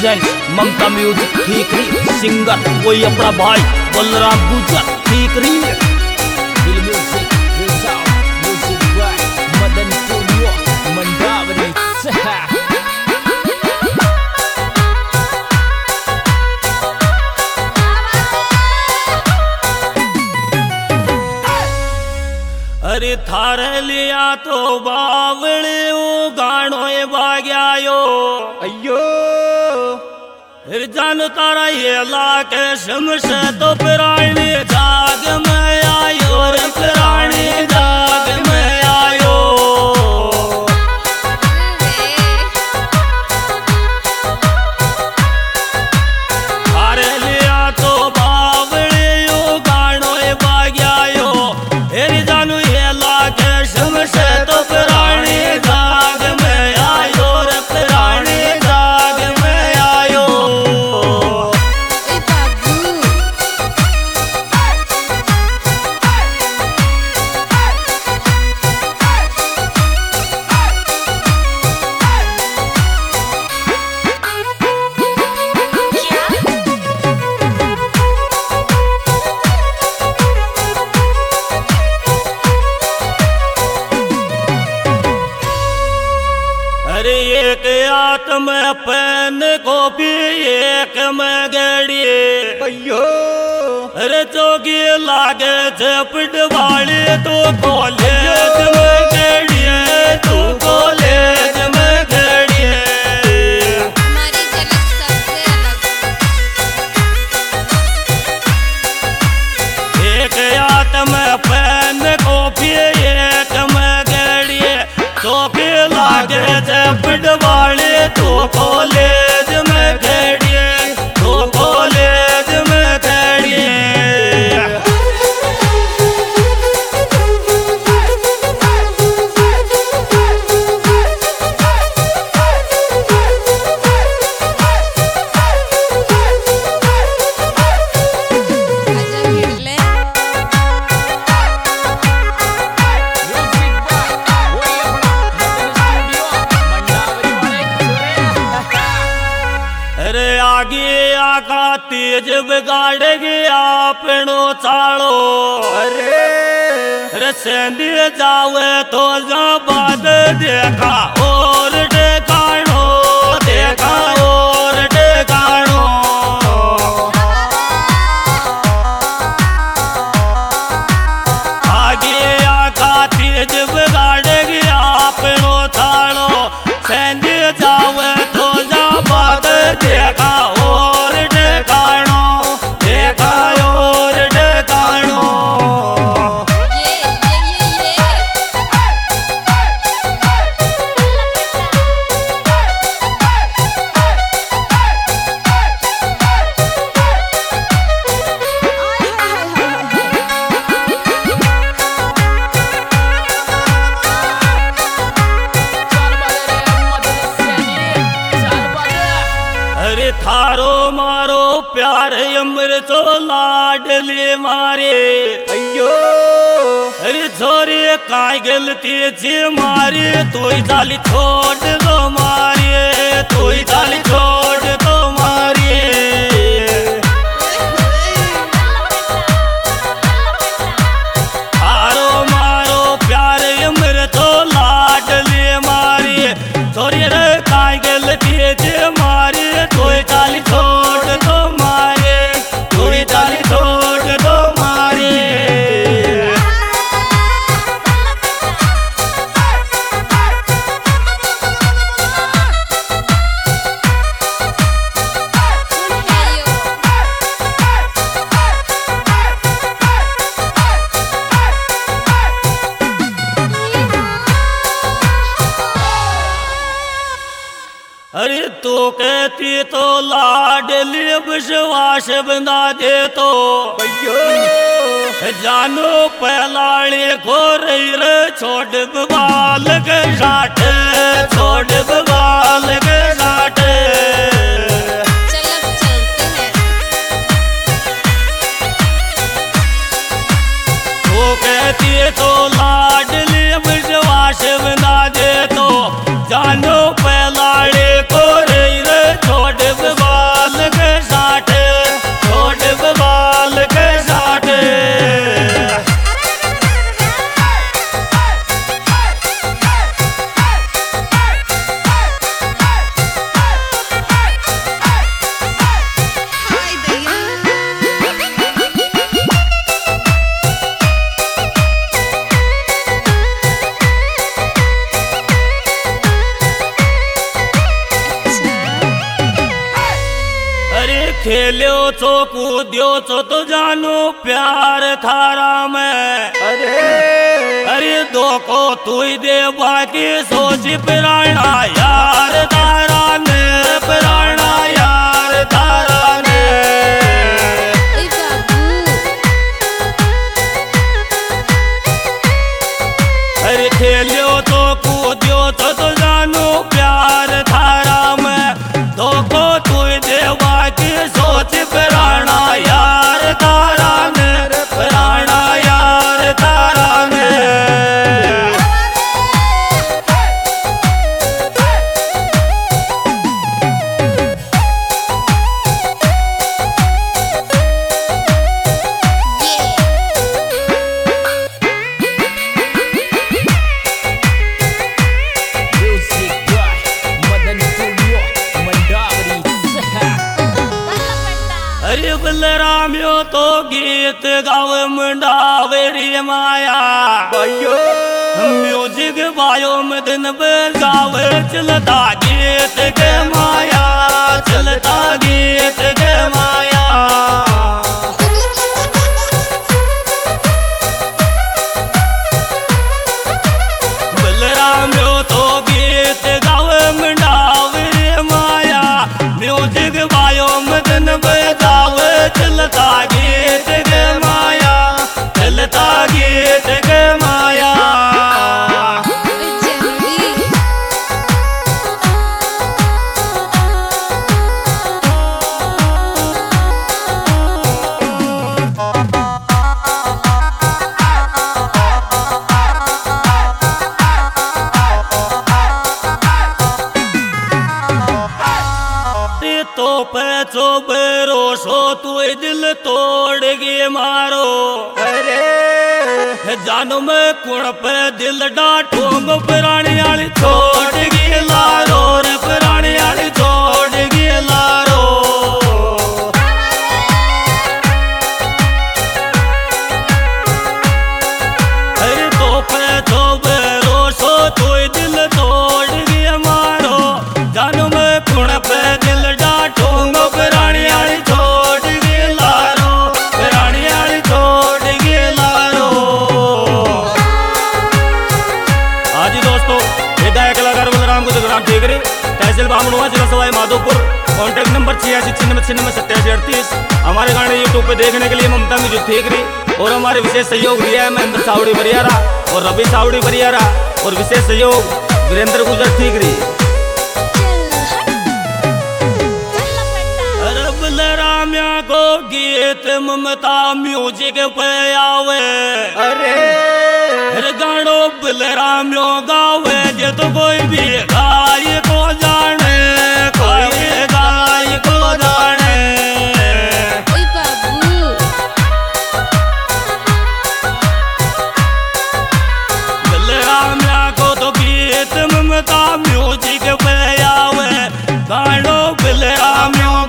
Present Mamta music Thikri singer कोई अपना भाई बलराम गुजर ठीकरी म्यूजिक मदन स्टूडियो मंडावरी अरे थारे लिया तो बावले गाणो बाग्यायो अयो जान तारा ये लाके शमश तो प्राणी जाग में आयो रे प्राणी जाग में आयो थारे लिया तो बावले गाणो बाग्यायो हेरी जानू ये लाके शमश तो प्राणी जाग में आयो रे प्राणी जाग में आयो अरे एक आत्म पेन कॉपी एक में गड़ी अयो अरे चौकी लागे झपट वाली तो कॉलेज में गड़ी तू कॉलेज में गड़ी हमारी झलक सबसे अलग। एक आत्म पेन कॉपी एक में गड़ी चौकी लागे झपट वाली तो कॉलेज में गड़ी तू कॉलेज में गड़ी आजा भिड़ले अरे आगे आका तेज बिगाड़ गया पेड़ो चाड़ो अरे सेंधी जावे तो जा बाद देखा और डेकाणो देखा और डेकाणो आगे आका तेज बिगाड़ गया पेड़ो चाड़ो सेंधी जावे तो जा बाद देखा और डेकाणो देखा और डेकाणो ये अरे थारो मारो प्यार अमृतो लाडले मारे अयो अरे छोरी काई गलती जी मारे तोई जाली छोड़ दो मारे तोई जाली छोड़ दो मारे थारो मारो प्यार अमृतो लाडले मारे छोरी रे काई गलती जी मारे तोई जाली छोड़ दो मारे तोई जाली छोड़ दो मारे अरे तू कहती तो लाडली विश्वास बना दे तो अयो जानो पहलाड़ी खो रही रे छोड़ बवाल के साठ छोड़ बवाल के साठ चल अब चलते हैं। तू कहती तो लाडली विश्वास बना दे तो जानो पहलाड़ी खो रही रे छोड़ बवाल खेलो छो कूद्यो छो तो जानो प्यार थारा में। अरे दो को तू ही दे बाकी सोच पुराना यार तारा ने, पुराना यार तारा ने। अरे खेलो तो कूद्यो तो जानो प्यार थारा में। दो को तू ही दे बाकी सोच पुराना यार तारा ने, पुराना यार तारा ने। अरे बलरामियो तो गीत गावे मंडावे रे माया। म्यूजिक बायो में दिन बजावे चलता गीत के माया, चलता गीत के माया। बलरामियो तो गीत गावे मंडावे रे माया। म्यूजिक बायो में दिन बजावे चलता गीत के माया, चलता गीत के माया। तो पैचो भरोसो तू दिल तोड़ गे मारो। अरे जानो मैं कुण पे दिल डांटूंगा पुरानी आली छोड़ गे लारो रे, पुरानी आली छोड़ गे लारो। अरे तो पैचो भरोसो तू दिल तोड़ गे मारो। जानो मैं कुण पे दिल डांटूंगा पुरानी आली छोड़ गे लारो, पुरानी आली छोड़ गे लारो। आज दोस्तों ये गायक कलाकार बलराम गुजराम टेकरे, तहसील बामणुआ, जिला सवाई माधोपुर। Contact number 8696963838। हमारे गाने यूट्यूब पे देखने के लिए ममता मिजू टेकरी और हमारे विशेष सहयोग दिया है महेंद्र सावड़ी बरियारा और रवि सावड़ी बरियारा और विशेष सहयोग वीरेंद्र गुजर टेकरी। बलरामिया को गीत ममता म्यूजिक पे आवे। अरे गानो बलरामियो गावे जे तो कोई भी गाय को जाने, कोई गाय को जाने। बलरामिया को तो गीत ममता म्यूजिक पे आवे। गानो बलरामियो